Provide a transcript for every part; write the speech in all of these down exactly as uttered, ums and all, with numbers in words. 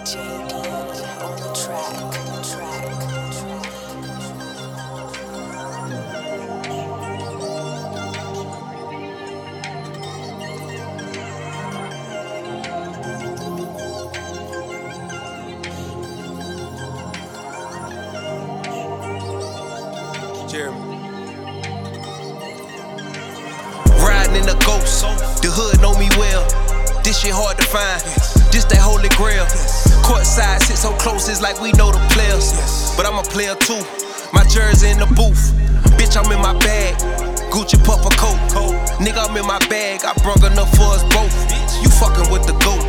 J D on the track, track, track. Jeremy. Riding in a ghost, the hood know me well. This shit hard to find, this that holy grail. Courtside, sit so close, it's like we know the players. But I'm a player too, my jersey in the booth. Bitch, I'm in my bag, Gucci puffer coat. Nigga, I'm in my bag, I brung enough for us both. You fucking with the GOAT.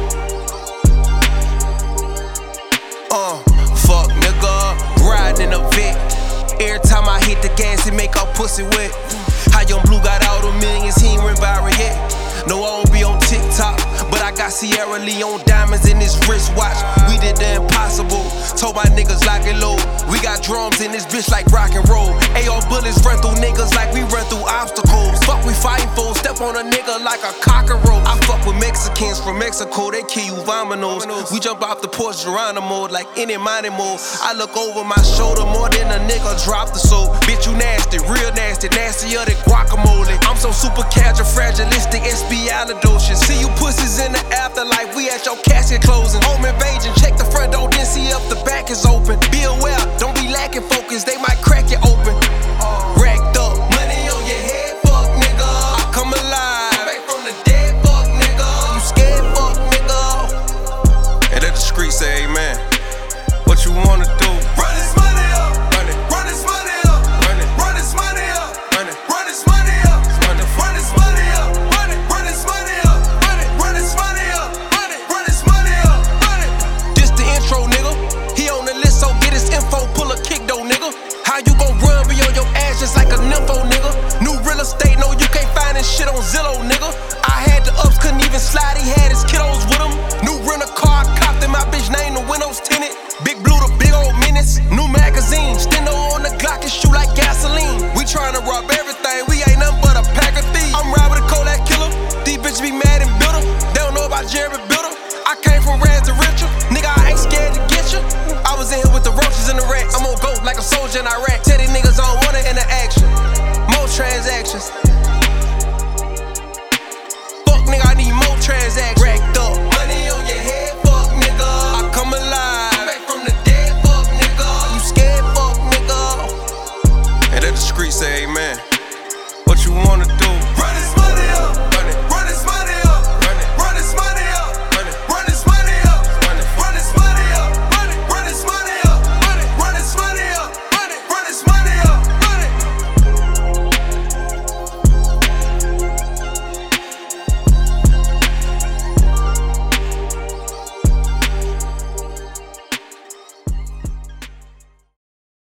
Uh, fuck nigga, riding in a Vic. Every time I hit the gas, it make our pussy wet. How Young Blue got all the millions, he ain't went viral yet. No, I don't be on TikTok, but I got Sierra Leone diamonds in this wristwatch. We did the impossible, told my niggas lock it low. We got drums in this bitch like rock and roll. A R bullets run through niggas like we run through obstacles. Fuck we fighting for, step on a nigga like a cockroach. I fuck with Mexicans from Mexico, they kill you vominos. We jump off the porch Geronimo like any mining mode. I look over my shoulder more than a nigga drop the soul. Bitch, you nasty, real nasty, nastier than guacamole. I'm so super casual, fragilistic, espialidocious. See you pussies in the afterlife, we at your casket closing. Home invasion, check the front door, then see if the back is open. Be aware, don't be lacking focus, they might crack you open. Racked up, money on your head, fuck nigga. I come alive, come back from the dead, fuck nigga. You scared, fuck nigga. And let the street say